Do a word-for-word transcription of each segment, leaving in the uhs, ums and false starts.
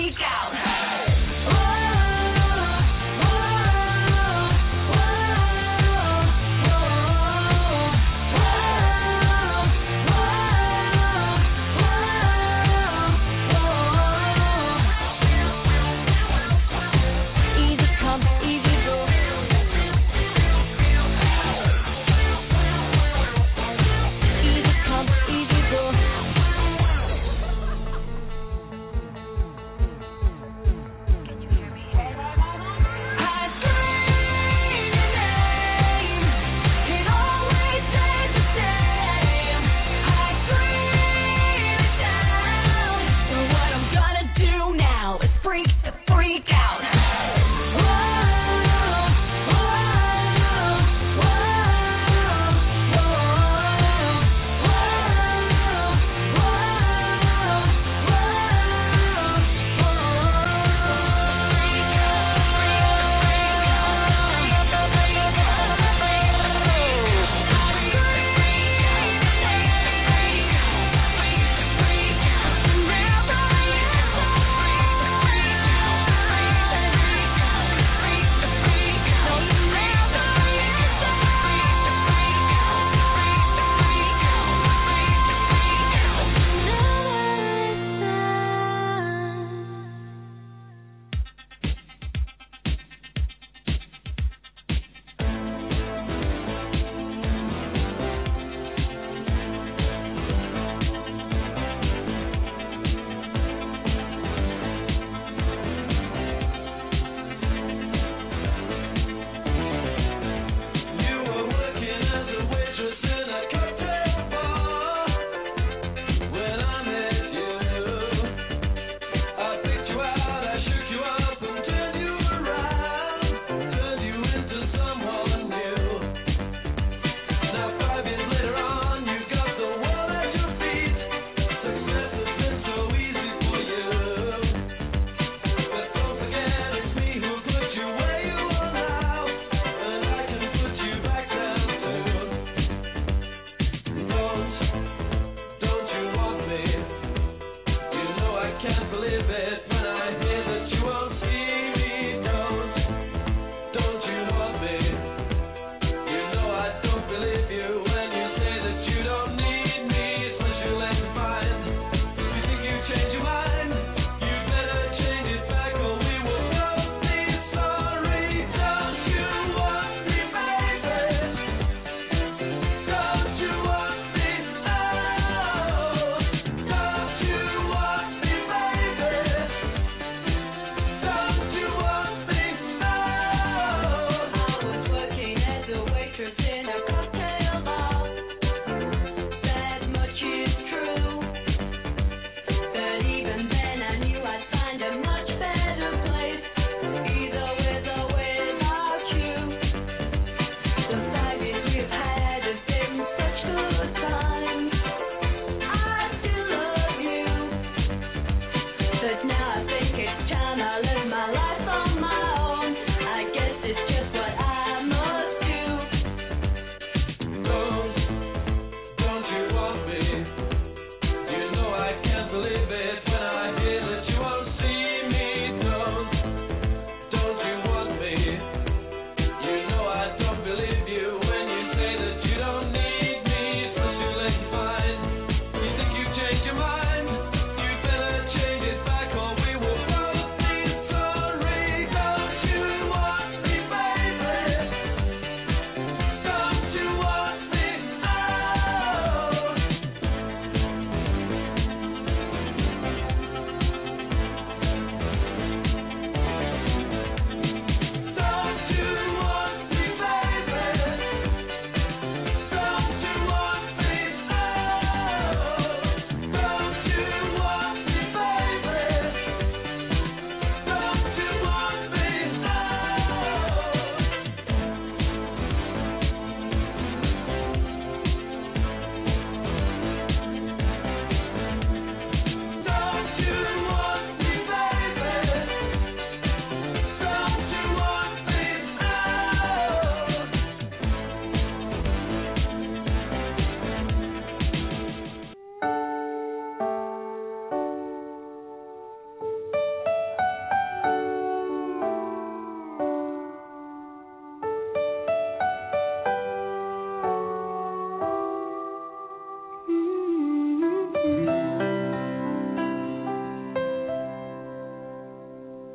freak out.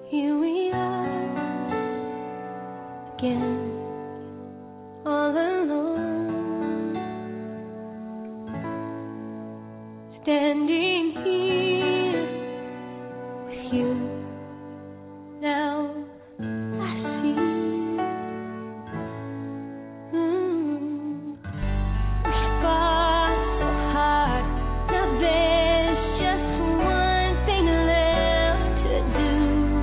Here we are again, all alone, standing here with you. Now I see. Mm. We fought so hard. Now there's just one thing left to do.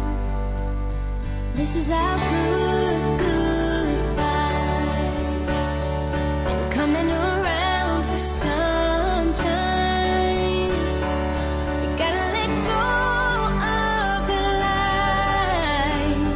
This is our good goodbye. We're coming around for some time. We gotta let go of the lies.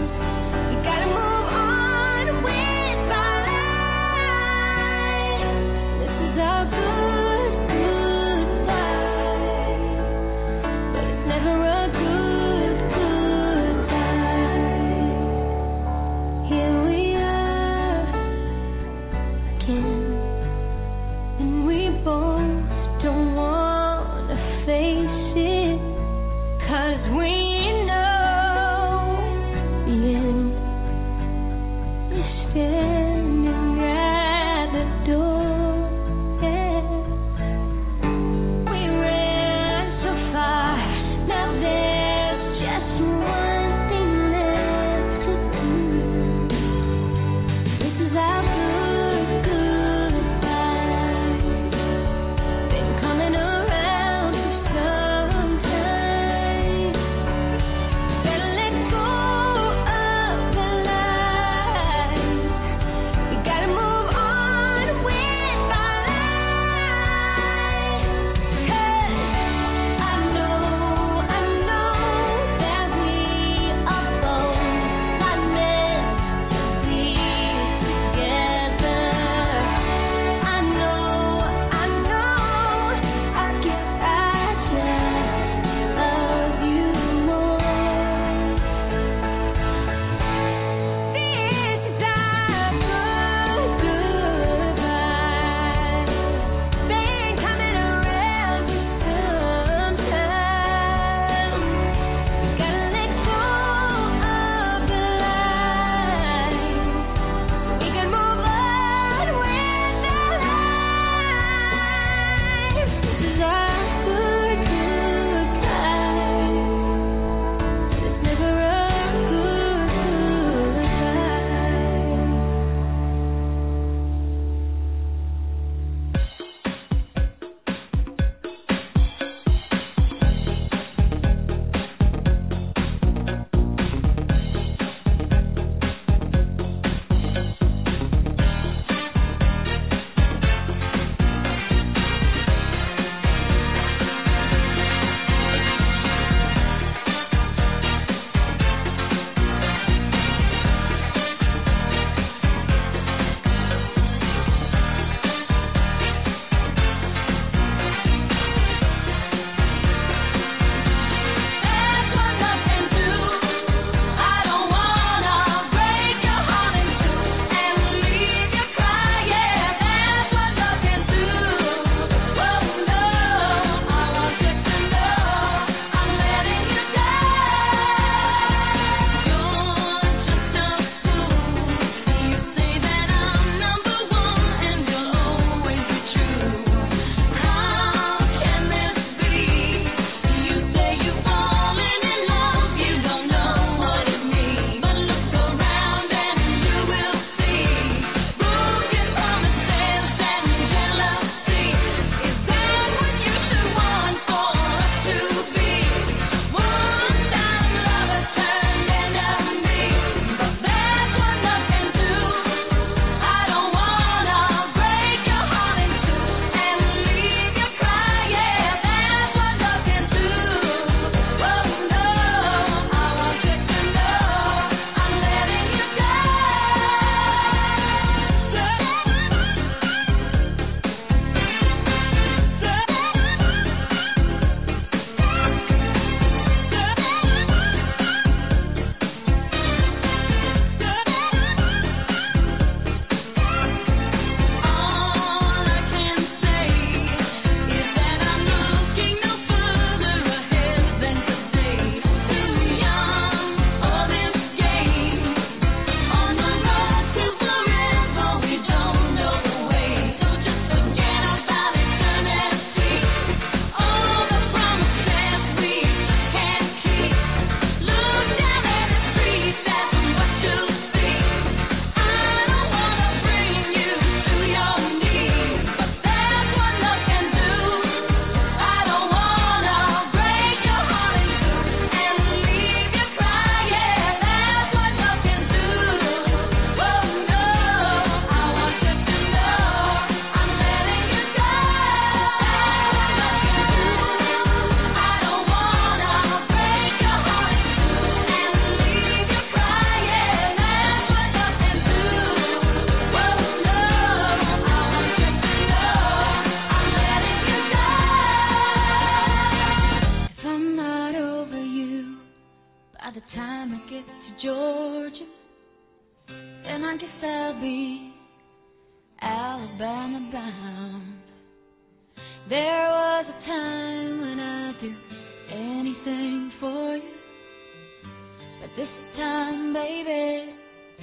By the time I get to Georgia, then I guess I'll be Alabama bound. There was a time when I'd do anything for you, but this time, baby,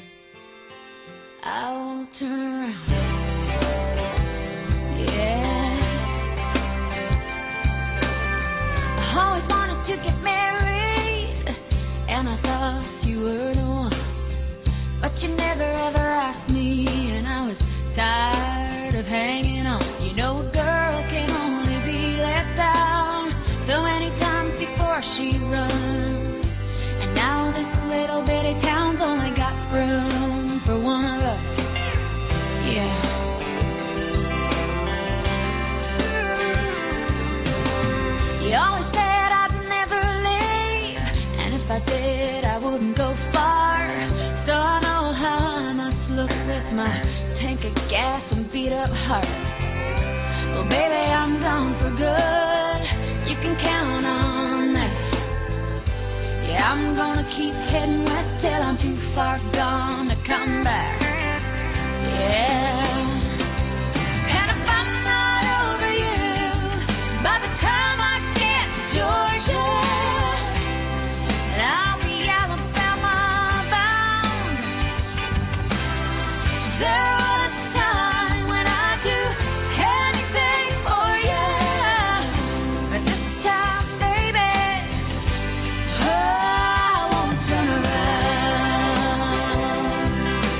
I won't turn around. Yeah, I always wanted to get married, and I thought you were the one, but you never ever asked me, and I was tired of hanging on. You know, a girl can only be let down so many times before she runs, and now this little bitty town's only got room for one of us. Yeah. You always said I'd never leave, and if I did, I wouldn't go far. So I know how I must look with my tank of gas and beat up heart. Well, baby, I'm gone for good. You can count on that. Yeah, I'm gonna keep heading west till I'm too far gone to come back. Yeah. And if I'm not over you by the time I get to Georgia, I'll be Alabama bound. There was a time when I'd do anything for you, but this time, baby, oh, I won't turn around.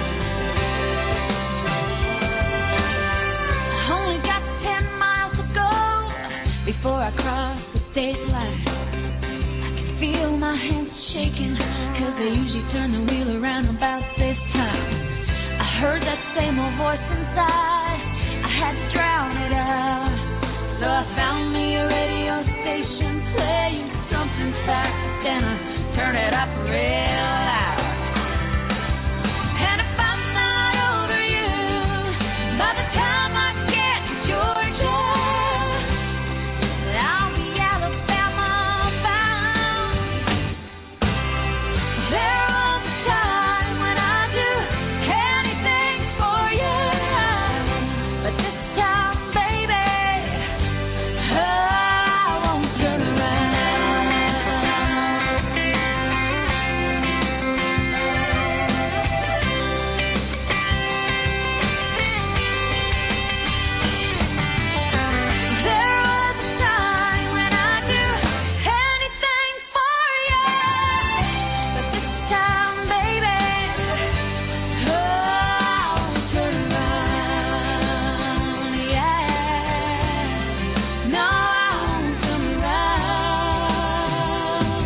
I only got ten miles to go before I cross the state line. I can feel my hands shaking, 'cause they usually turn the wheel around about this time. I heard that same old voice inside, I had to drown it out. So I found me a radio station playing something fast, then I turned it up real loud. And if I'm not over you by the time I get to Georgia, I'll be Alabama bound. There was a time when I'd do anything for you, but this time, baby, oh, I won't turn around. There was a time when I'd do anything for you, but this time, baby, oh, I won't turn around. Yeah, no, I won't turn around.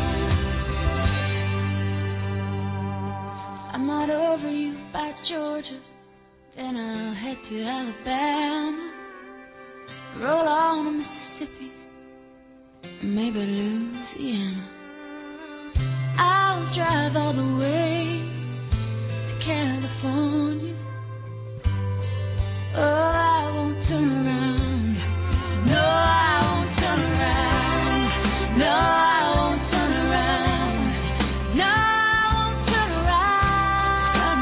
I'm not over you by Georgia, then I'll head to Alabama, roll on to Mississippi, and maybe Louisiana. I'll drive all the way to California. Oh, I won't turn around. No, I won't turn around. No, I won't turn around. No, I won't turn around.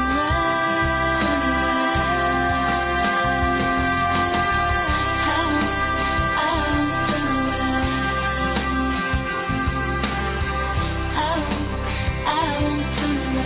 I won't turn around. I won't, I won't turn around.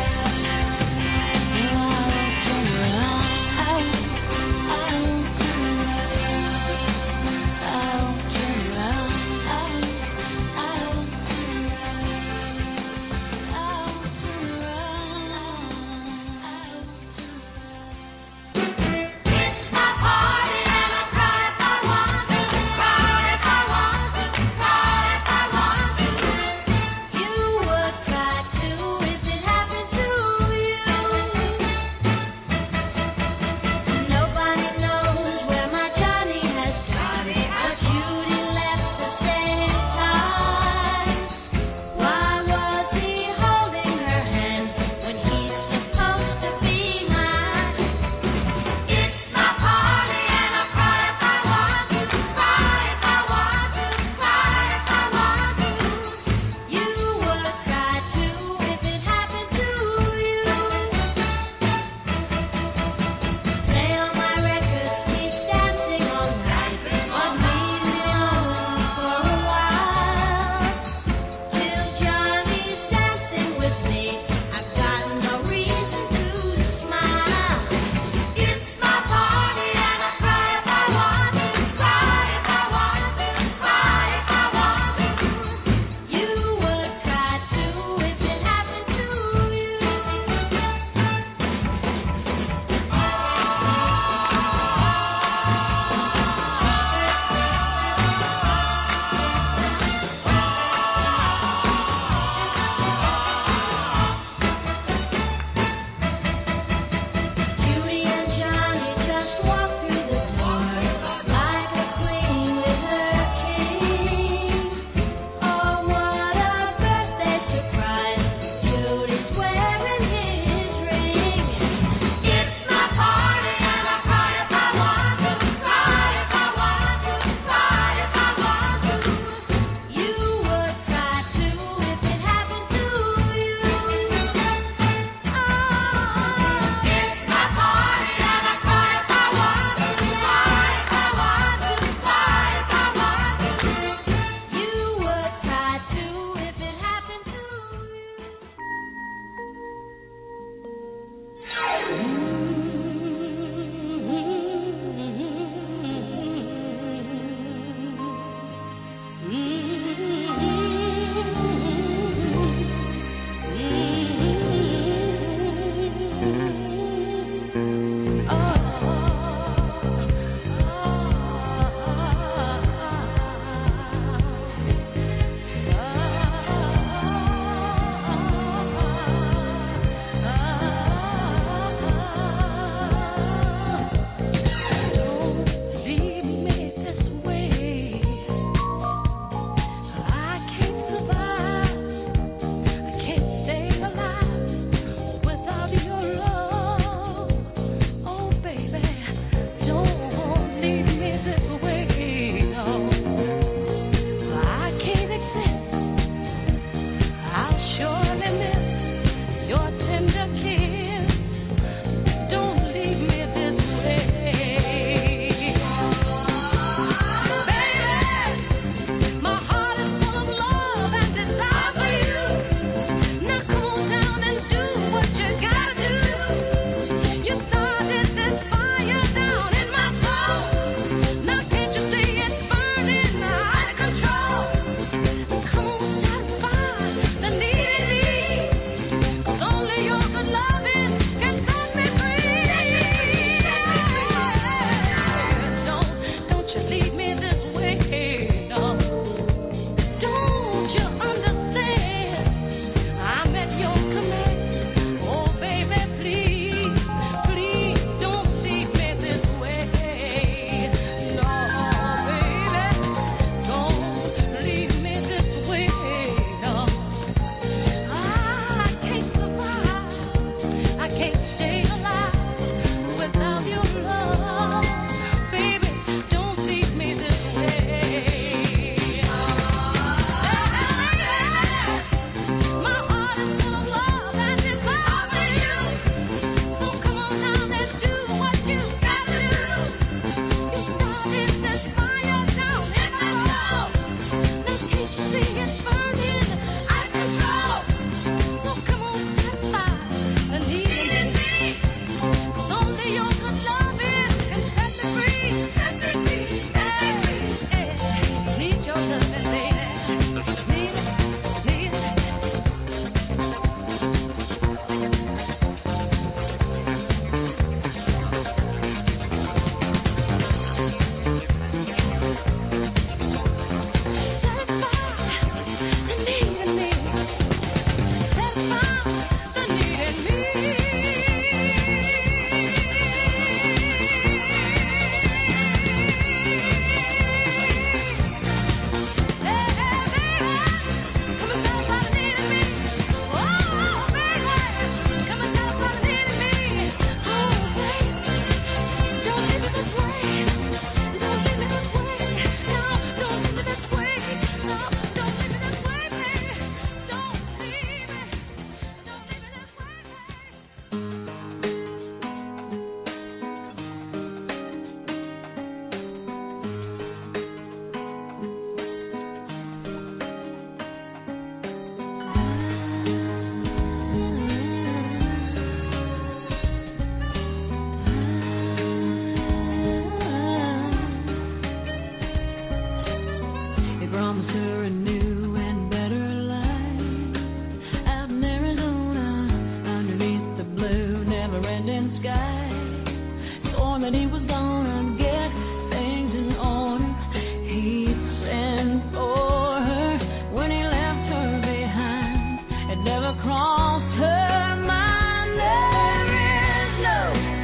that he was gonna get things in order. He sent for her when he left her behind. It never crossed her mind. There is no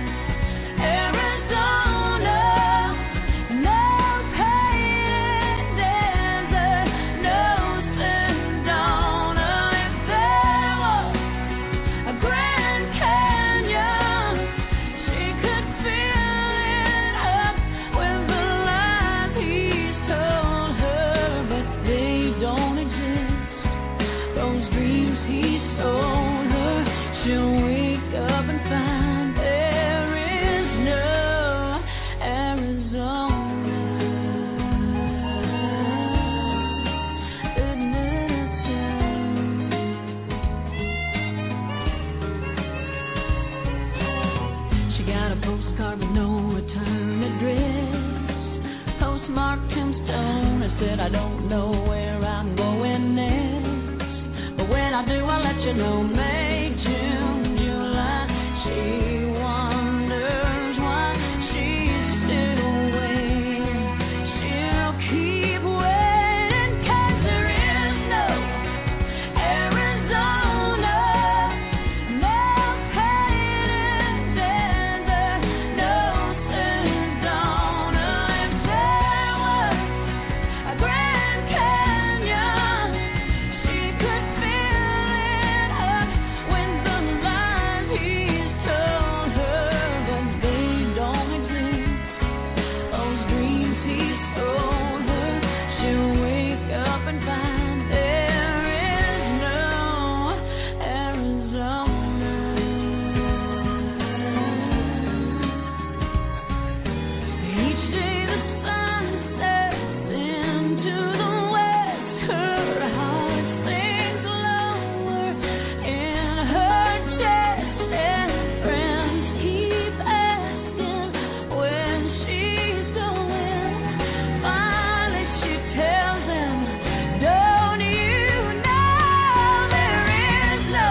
Arizona, no painted desert, no Sedona. If there was a Grand Canyon, she could fill it up with the lies he's told her, but they don't exist. Those dreams he stole her, she'll wake up and find there is no Arizona. She got a postcard with no return address, postmarked Tombstone. I said, I don't know where I'm going next, but when I do, I'll let you know. May, June, July. She wonders why she's still waiting. She'll keep waiting, 'cause there is no Arizona, no painted desert, no Sedona. If there was a Grand Canyon, she could fill it up with the lies he's told her, but they don't exist. Those dreams he stole her, she'll wake up and find there is no Arizona. Each day the sun sets into the west, her heart sinks lower in her chest, and friends keep asking when she's going. Finally she tells them, don't you know there is no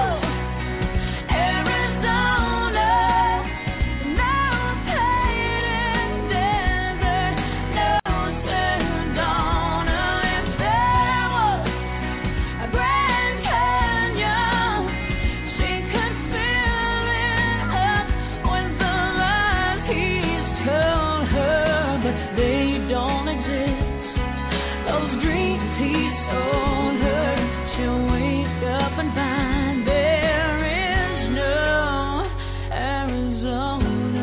Arizona, no painted desert, no Sedona. If there was a Grand Canyon, she could fill it up with the lies he's told her, but they don't exist. Those dreams he stole her, she'll wake up and find there is no Arizona.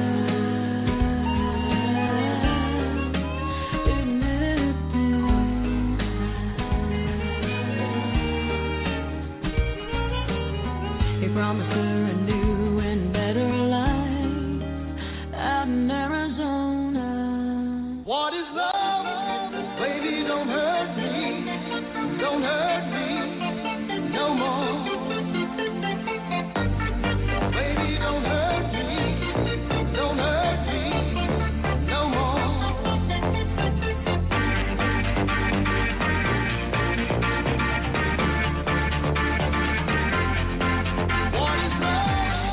He promised her a new and better life out in Arizona. What is love? Baby, don't hurt me. Don't hurt me no more. Baby, don't hurt me. Don't hurt me no more. What is love?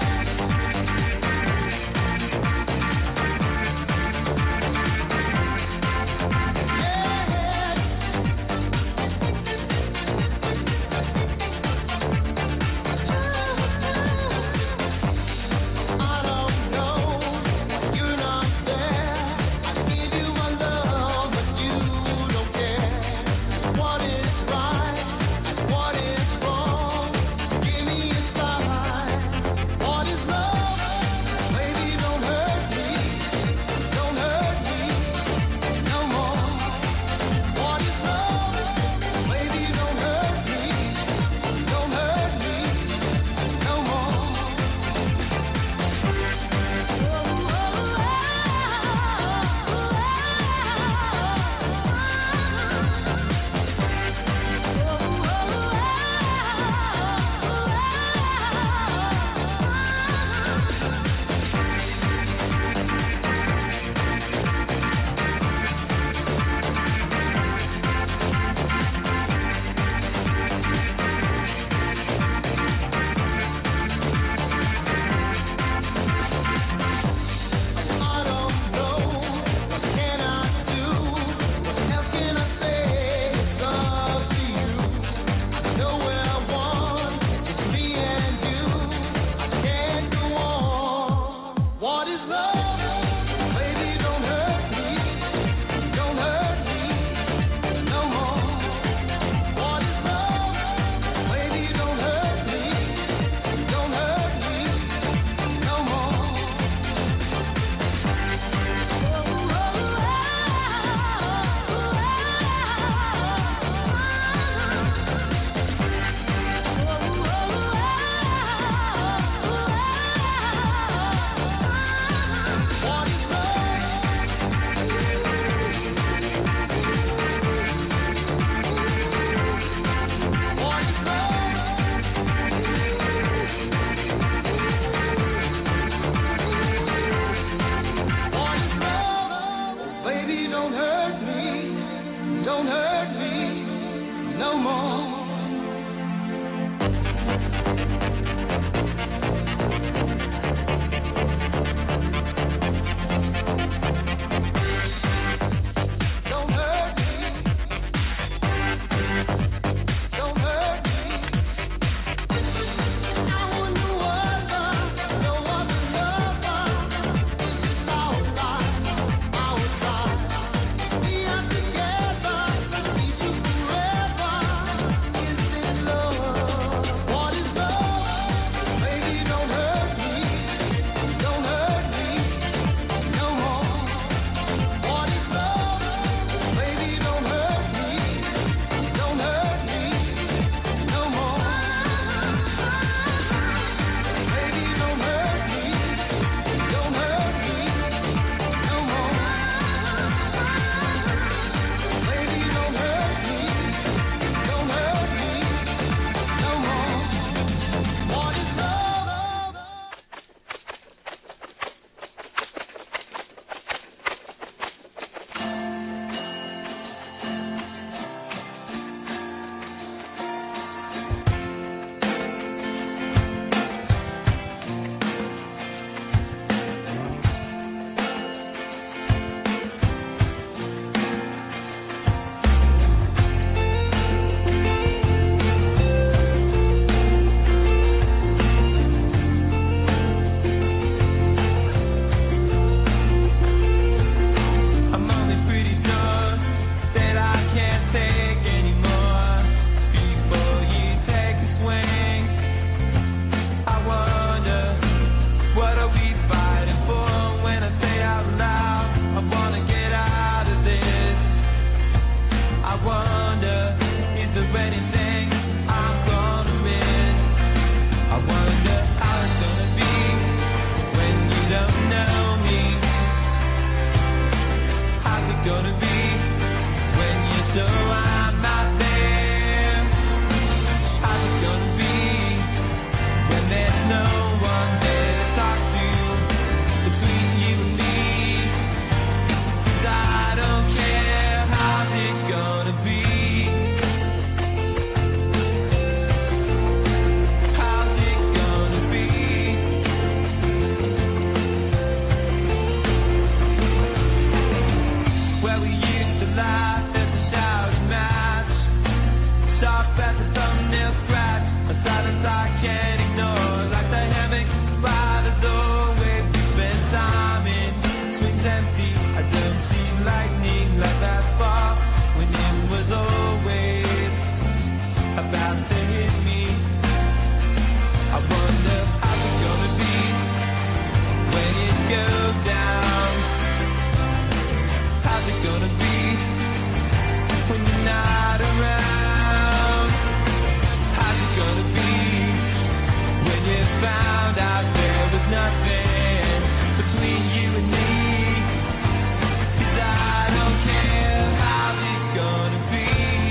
found out there was nothing between you and me. 'Cause I don't care how it's gonna be.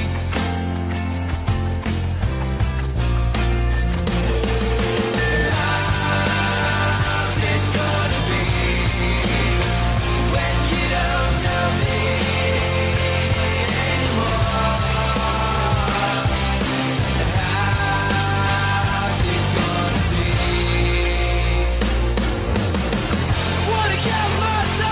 How's it gonna be when you don't know me anymore? How's it gonna be? Wanna count my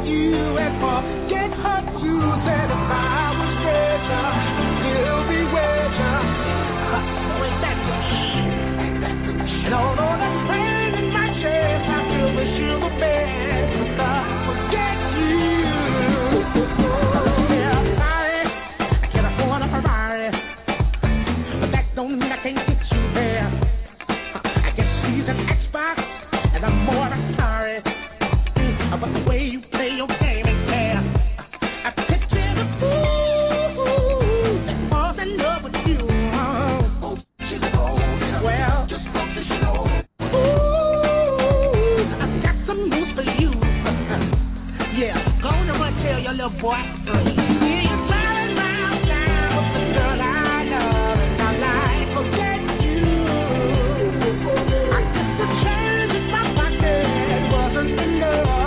you and forget her to said if I was richer, still be richer. Ain't that the key? And although the pain in my chest, I still wish you the best. But I forget you. Yeah, sorry, I can't afford a Ferrari, but that don't mean I can't get you there. I guess she's an Xbox, and I'm more than sorry. But the way you play your game ain't fair. I picture the fool that falls in love with you. Oh, she's a gold digger. Well, just focus, you know. Ooh, I've got some news for you. Yeah, go on and run tell your little boy. Yeah, you're flying round town with the girl I love, and I like forget you. I guess the change in my pocket wasn't enough.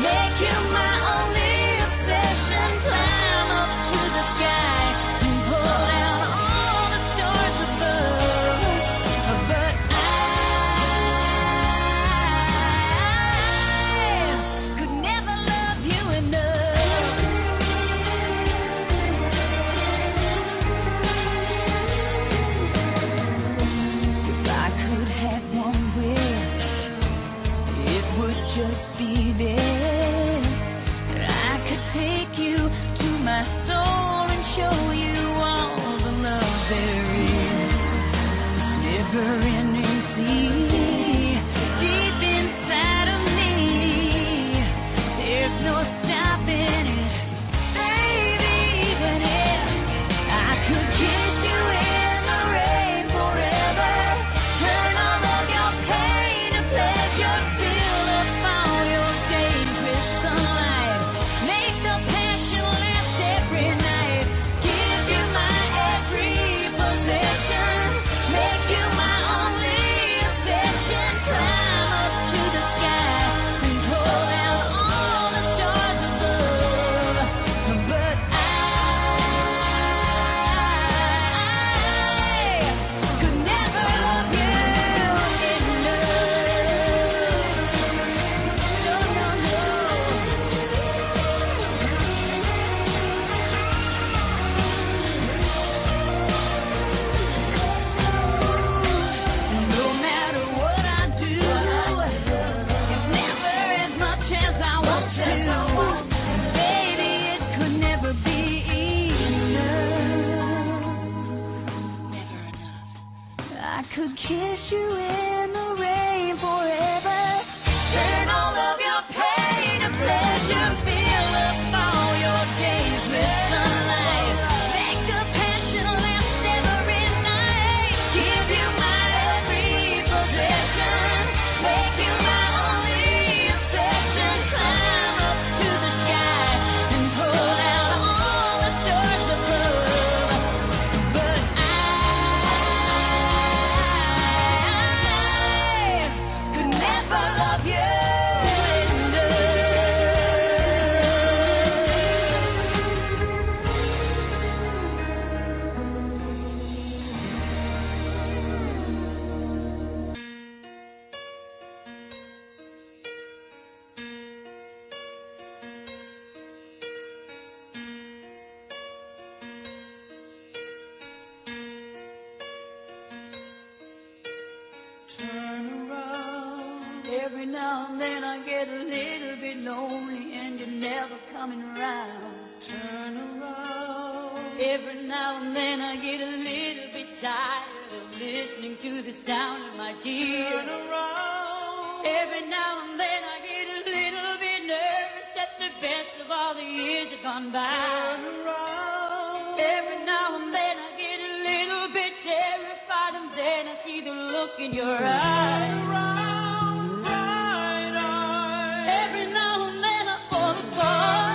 make you my only obsession. Climb up to the sky and pull down all the stars above. But I could never love you enough. If I could have one wish, it would just be this, that I could take you to my soul and show you all the love there is. Never-ending sea, deep inside of me. There's no stopping it, baby. Even if I could kiss you in the rain forever, turn all of your pain to pleasure, fill up all your days with sunlight, make the passion last every night, give you my every possession, make you my only obsession. Climb up to the sky and pull down all the stars above. But I could never love you enough. No, no, no. No matter what I do, it's never as much as I want to. Baby, it could never be enough. Never enough. I could kiss you in the rain forever, turn all of your pain to pleasure, fill up all your days with sunlight, make the passion last every night, give you my every possession, make you my only obsession. Climb up to the sky and pull down all the stars above. But I could never love you enough. Turn around. Every now and then I get a little bit lonely and you're never coming around. Turn around. Every now and then I get a little bit tired of listening to the sound of my tears. Turn around. Every now and then I get a little bit nervous that the best of all the years have gone by. Turn around. Every now and then I get a little bit terrified and then I see the look in your eyes. Every now and then I fall apart.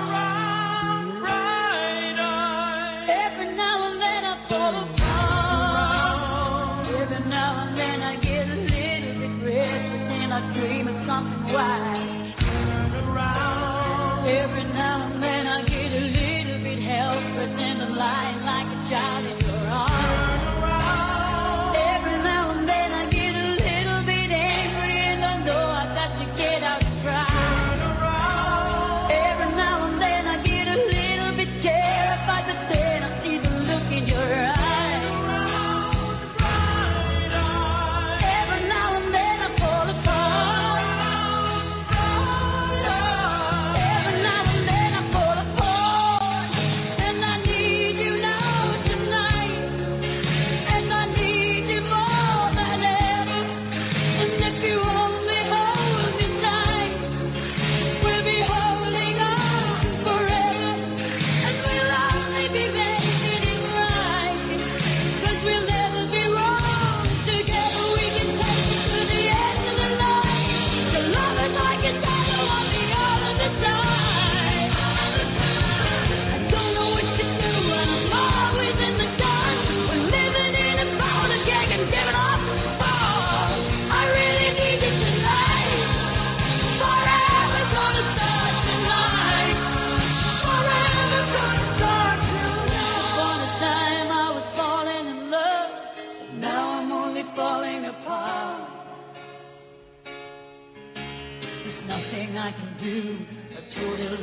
Every now and then I fall apart. Every now and then I get a little bit restless and I dream of something wild. Every now and then I get a little bit helpless and I'm lying like a child in your arms. Every now and then I get a little bit angry and I know I've got to get out and try. Every now and then I get a little bit terrified, but then I see the look in your eyes. Every now and then I fall apart. Every now and then I fall apart, and I need you now tonight.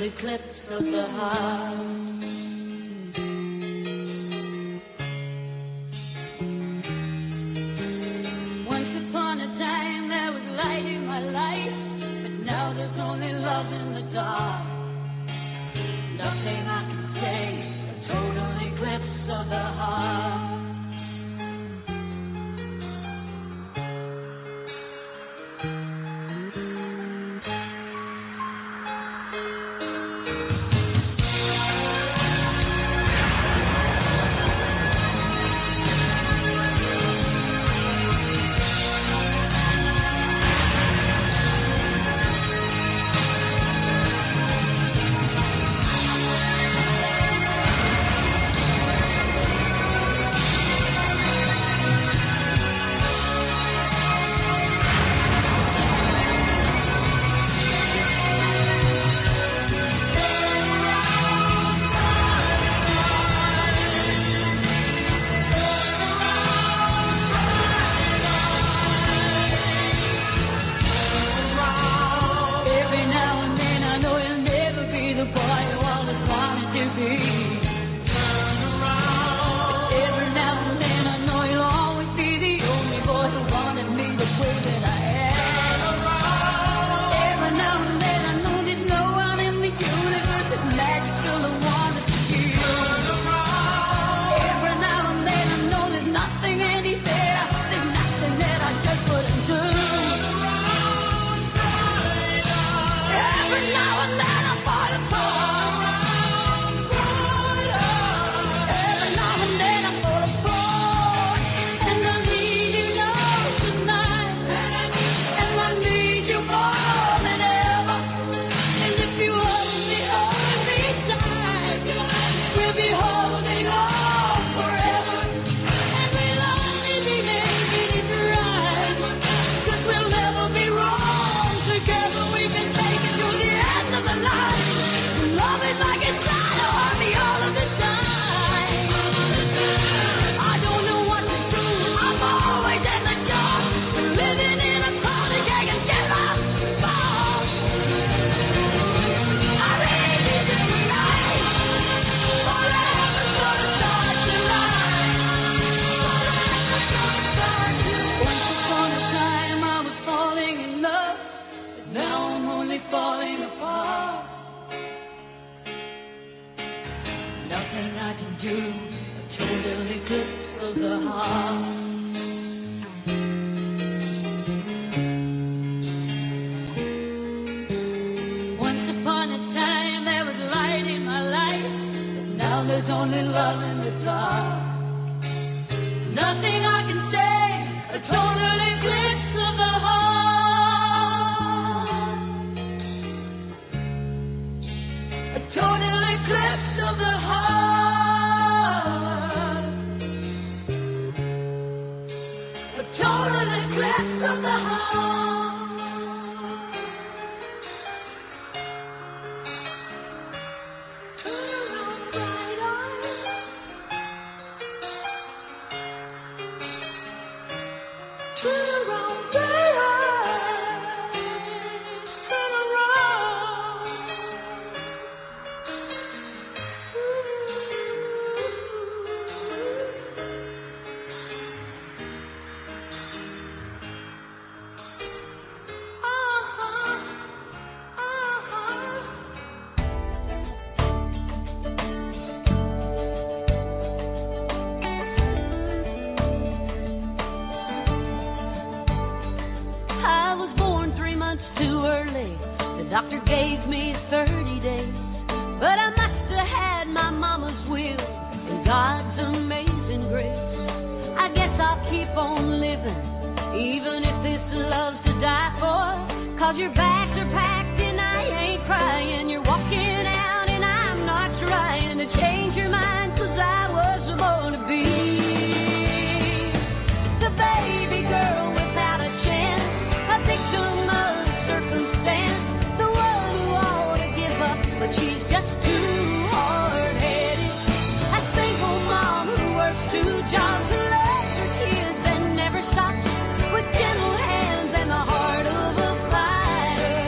eclipse of the heart. Once upon a time there was light in my life, but now there's only love in the dark. Nothing I can say, a total eclipse of the heart. Never stopped with gentle hands and the heart of a fighter.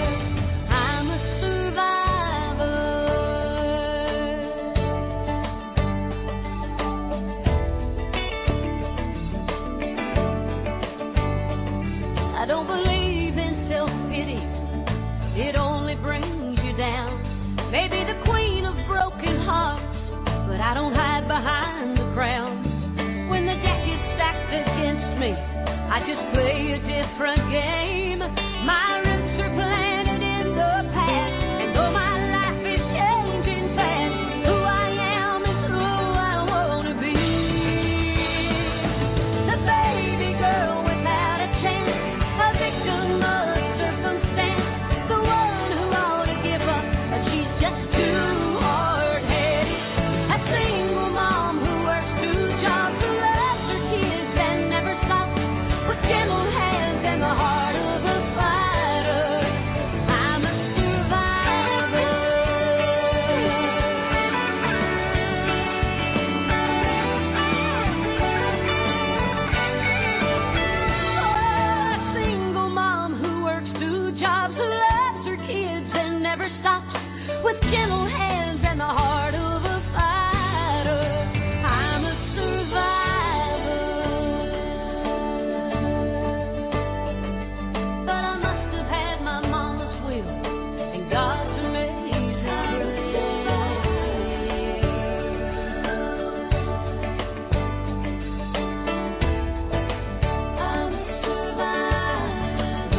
just play a different game. My roots are planted in the past, and though my life is changing fast, who I am is who I wanna be. The baby girl without a chance, a victim of circumstance, the one who ought to give up, but she's just too hard-headed. A single mom who works two jobs, who loves her kids and never stops, with gentle hands and the heart of a fighter. I'm a survivor. Oh, a single mom who works two jobs, who loves her kids and never stops, with gentle hands and the heart of a fighter. I'm a survivor. But I must have had my mama's will and God's amazing grace. I'm a survivor.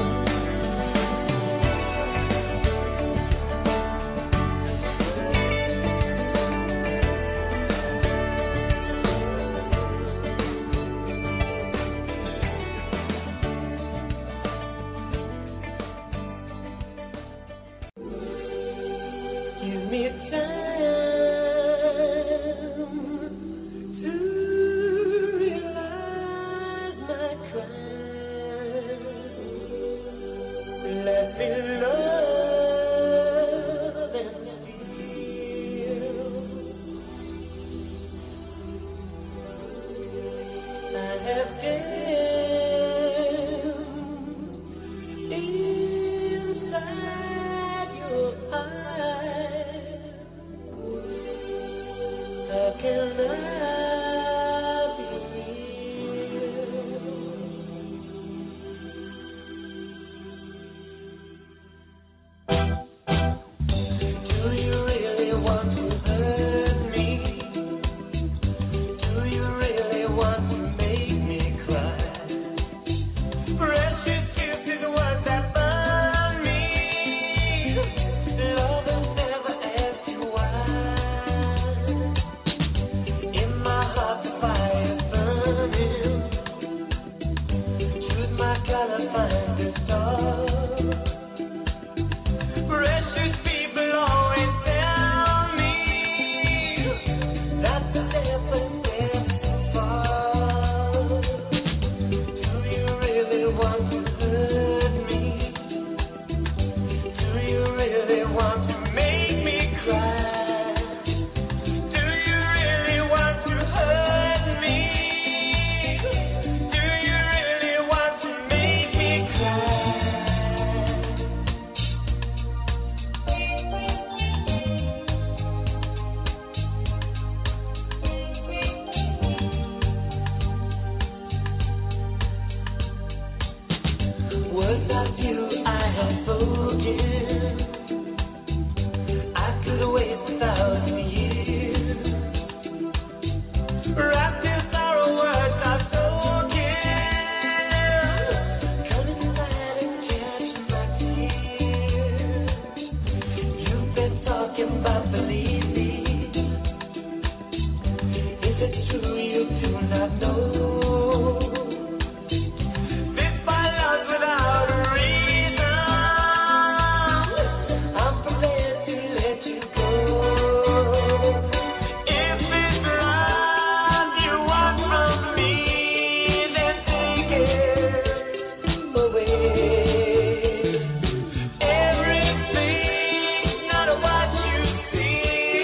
Give me time to realize my crime. Let me love and feel. I have damned inside your eyes. How can I be real? Do you really want to hurt me? Do you really want to make me cry? Precious kisses was that burn me. Lovers never ask you why. In my heart the fire's burning. Choose my color, find the star. Precious people always tell me that the devil is far. Do you really want to hurt me? Do you really want to make me cry? Do you really want to hurt me? Do you really want to make me cry? Words of you I have spoken. I could wait a thousand years. Wrapped in sorrow, words I've spoken. Come inside and catch my tears. You've been talking about believe me. Is it true you do not know? This my love without a reason. I'm prepared to let you go. If it's love you want from me, then take it away. Everything, not what you see.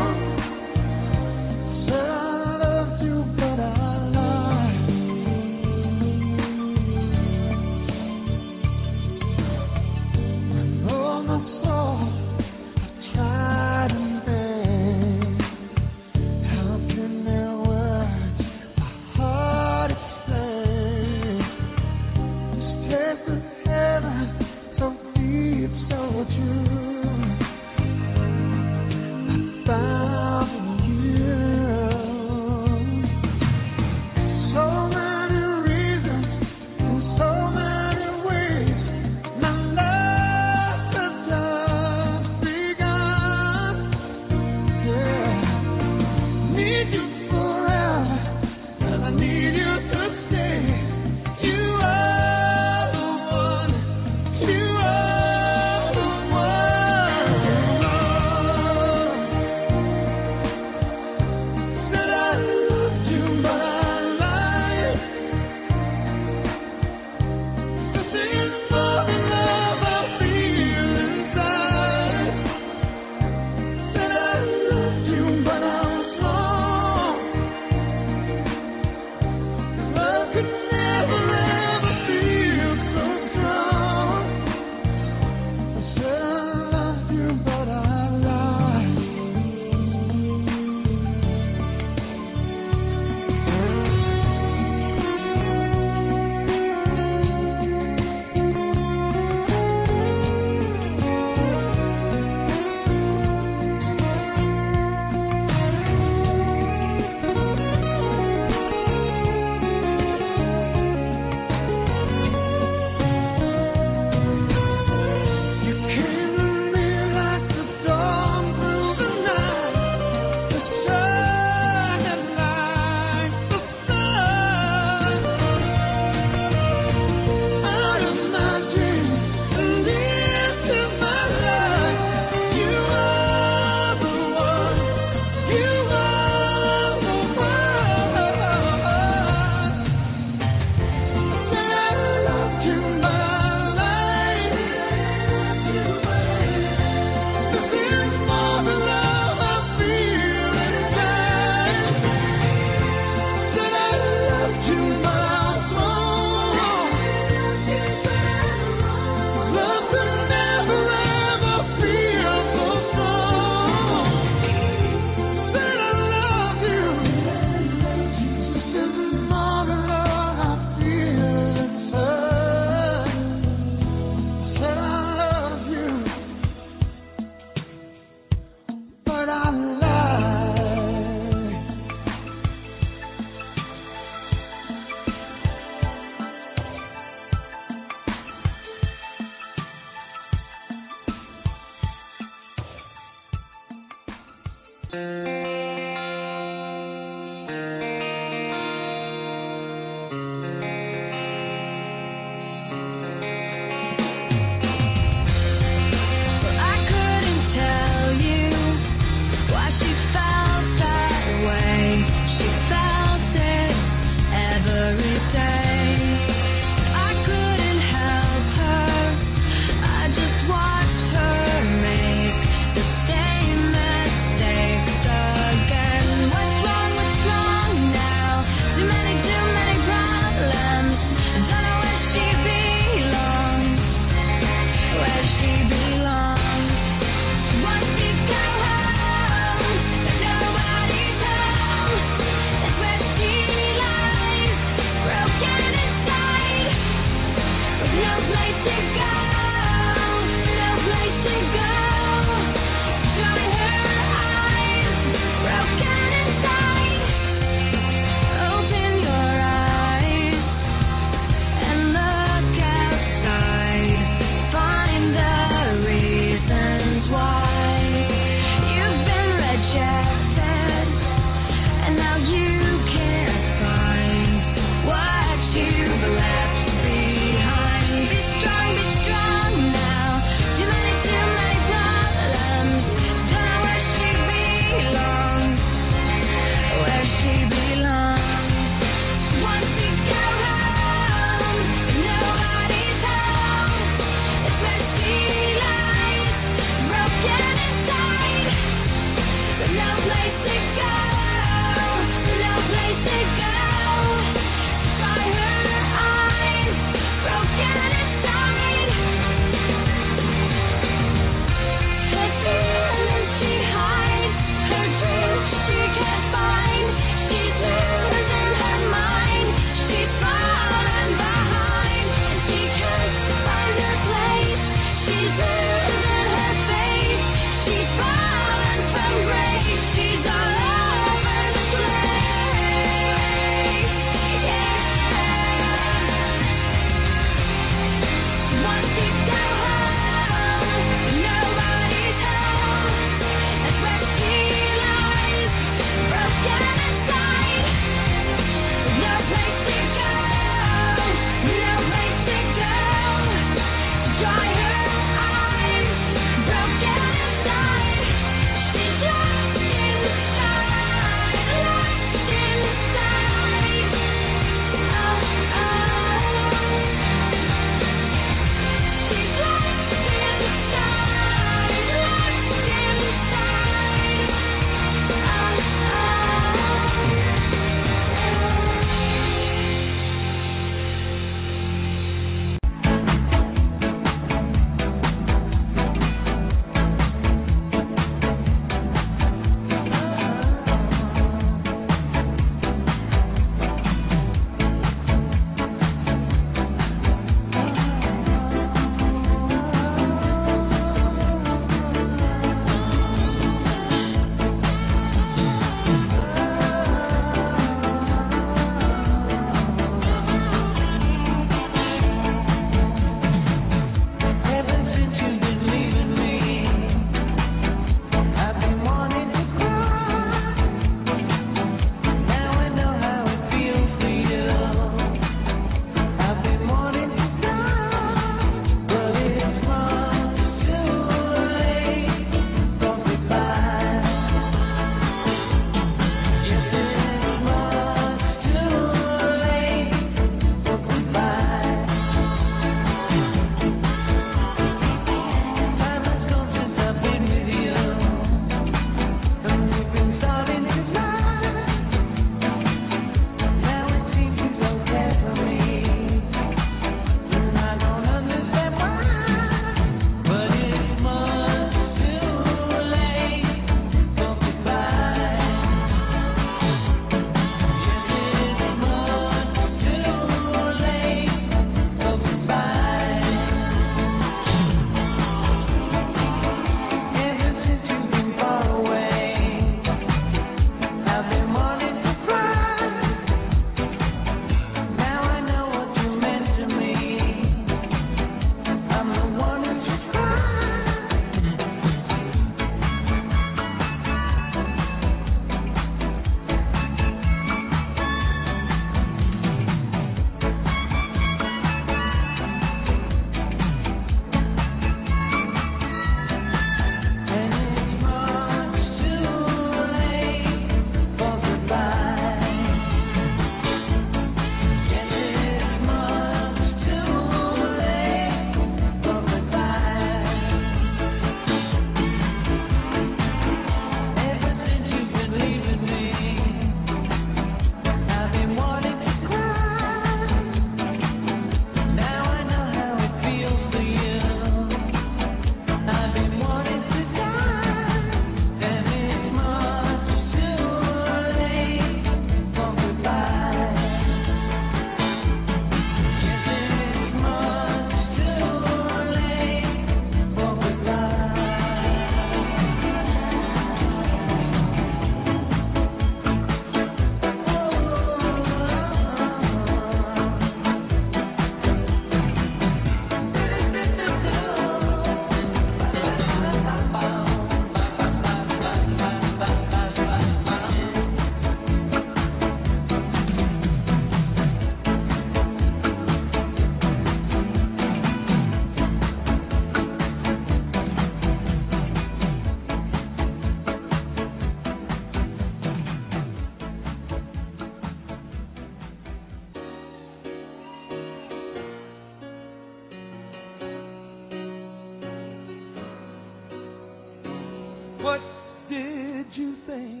What did you think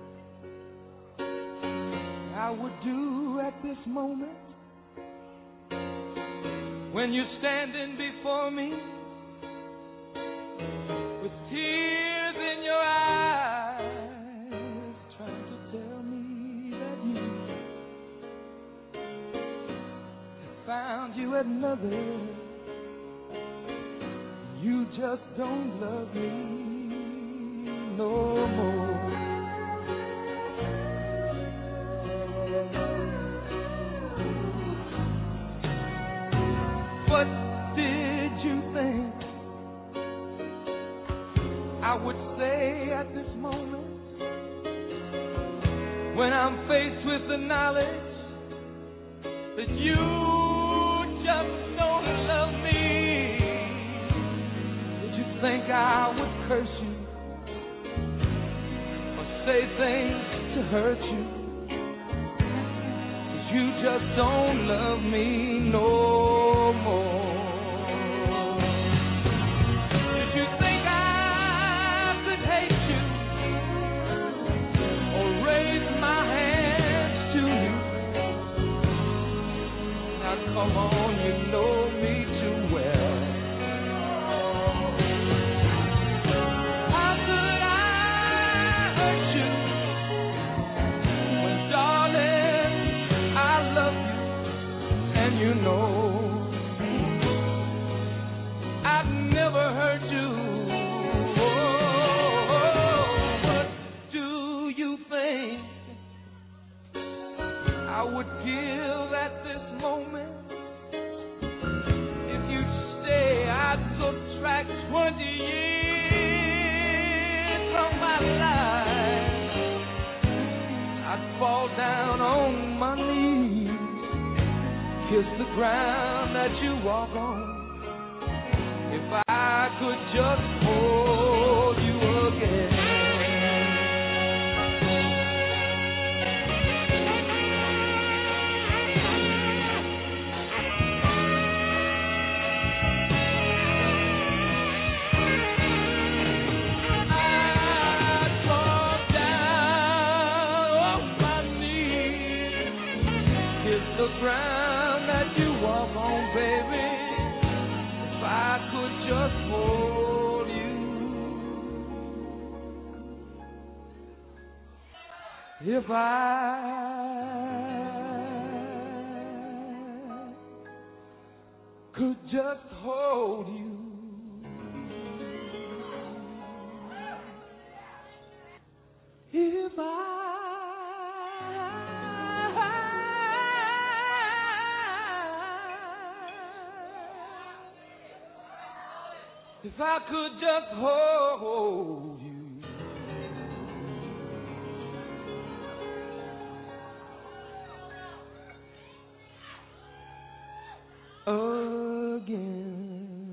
I would do at this moment when you're standing before me with tears in your eyes, trying to tell me that you found you another, you just don't love me no more. What did you think I would say at this moment when I'm faced with the knowledge that you just don't love me? Did you think I would curse you or say things to hurt you? 'Cause you just don't love me no more. Did you think I could hate you or raise my hands to you? Now come on, you know me too well. How could I hurt you when, darling, I love you and you know I've never hurt you? Oh, what do you think I would give at this moment if you'd stay? I'd subtract twenty years from my life. I'd fall down on my knees, kiss the ground that you walk on, if I could just hold you again. I'd fall down on my knees, kiss the ground that you walk on, baby, if I could just hold you. If I could just hold you. If I If I could just hold you. Again.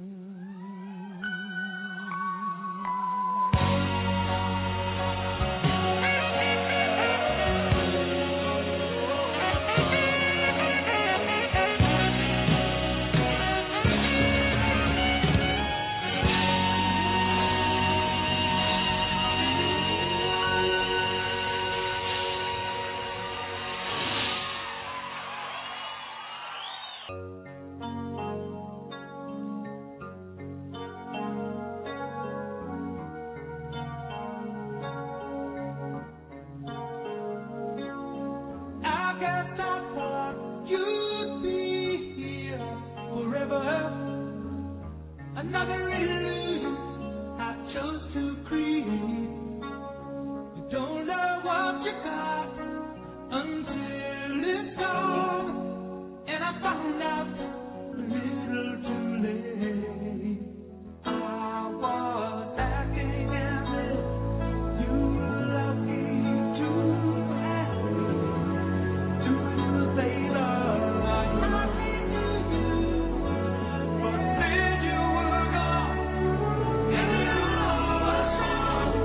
Another illusion I chose to create. You don't know what you got until it's gone, and I found out a little too late. I was acting as if you were lucky to have me, to say the right thing to you, but then you were gone, and you know what's wrong.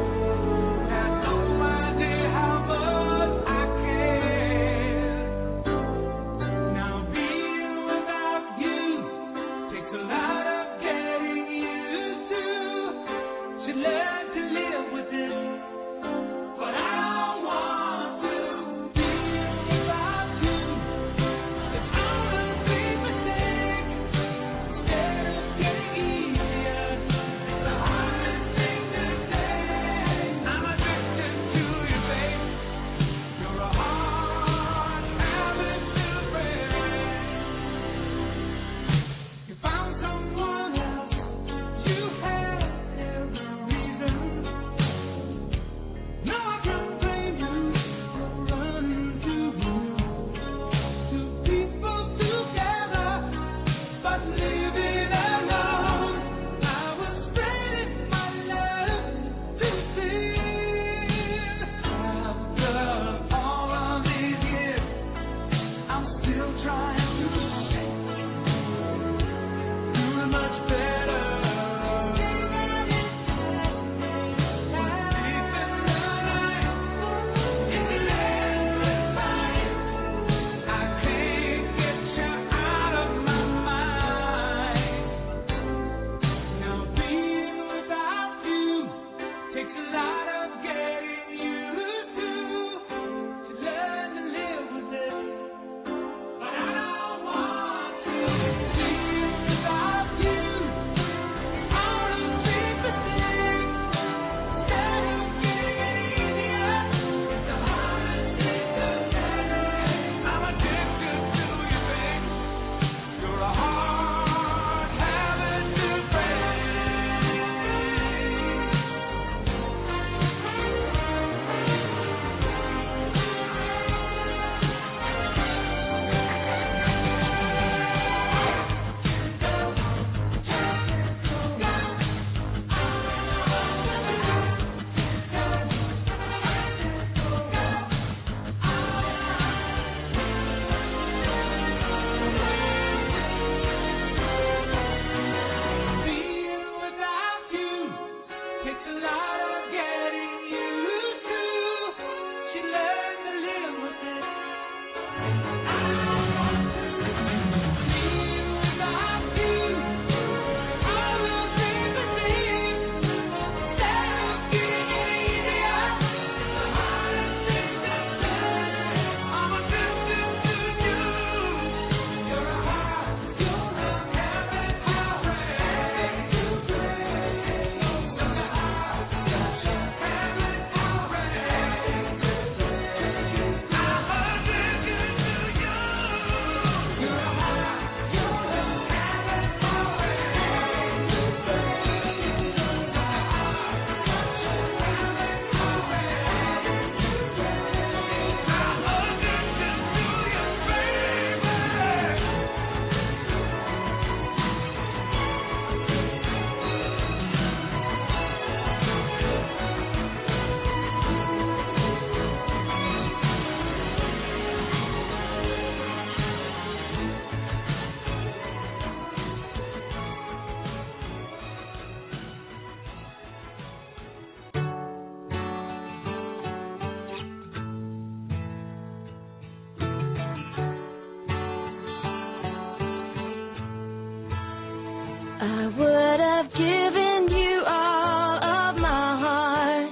I would have given you all of my heart,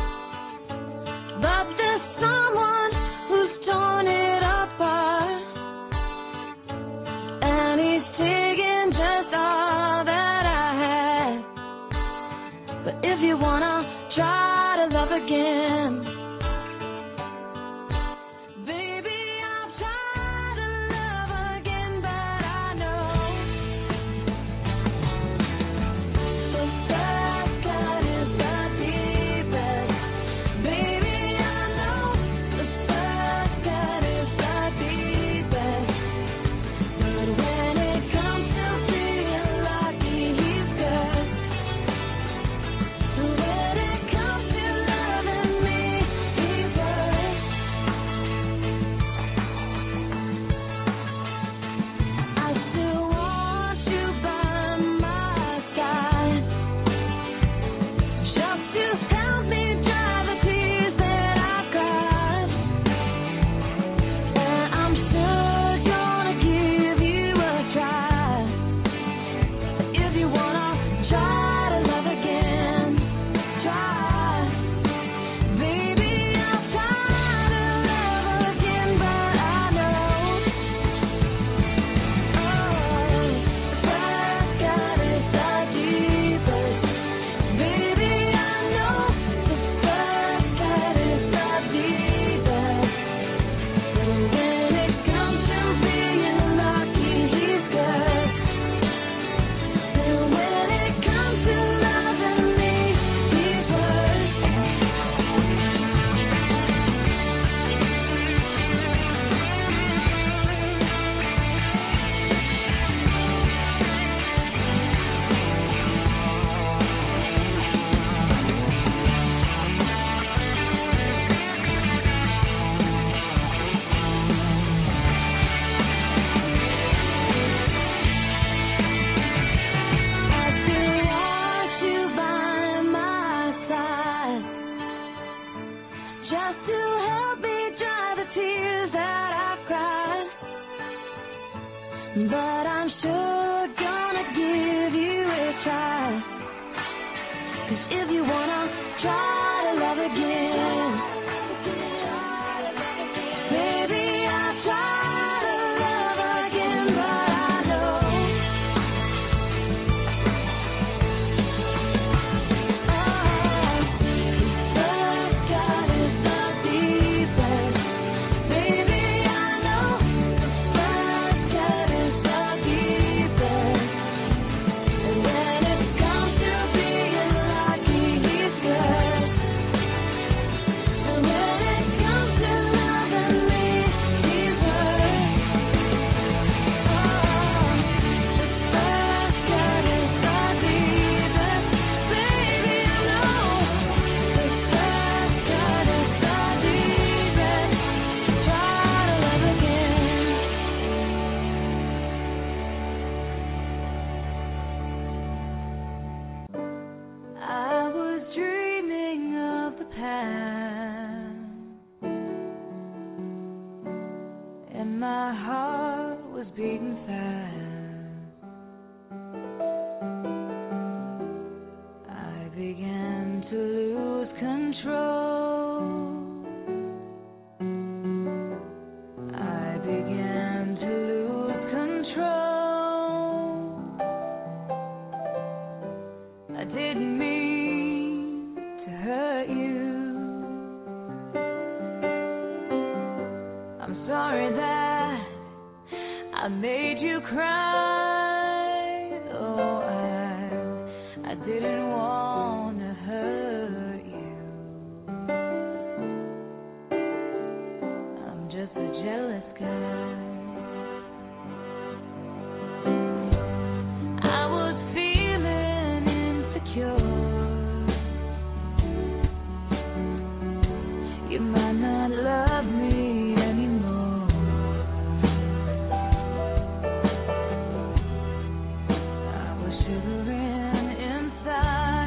but there's someone who's torn it apart, and he's taken just all that I had. But if you wanna try to love again, To but I'm sure gonna give you a try. 'Cause if you wanna try to love again, baby, I'll try to love again, but I know oh, the first cut is the deepest. Baby, I know the first cut is the deepest. And when it comes to being lucky, he's good. And when it comes to loving me, he's hurt. Oh, the first cut is the deepest. Baby, I know the first cut is the deepest. Try to love again. I was dreaming of the past, and my heart was beating fast. I began to lose control. I began to lose control. I didn't mean to hurt you. I'm sorry that I made you cry. Oh, I, I didn't want to hurt you. I'm just a jealous guy. I was feeling insecure. You might not love me anymore. I was shivering inside.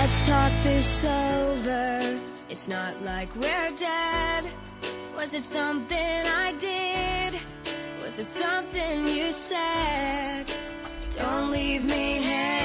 Let's talk this over. It's not like we're dead. Was it something I did? Was it something you said? Don't leave me hanging.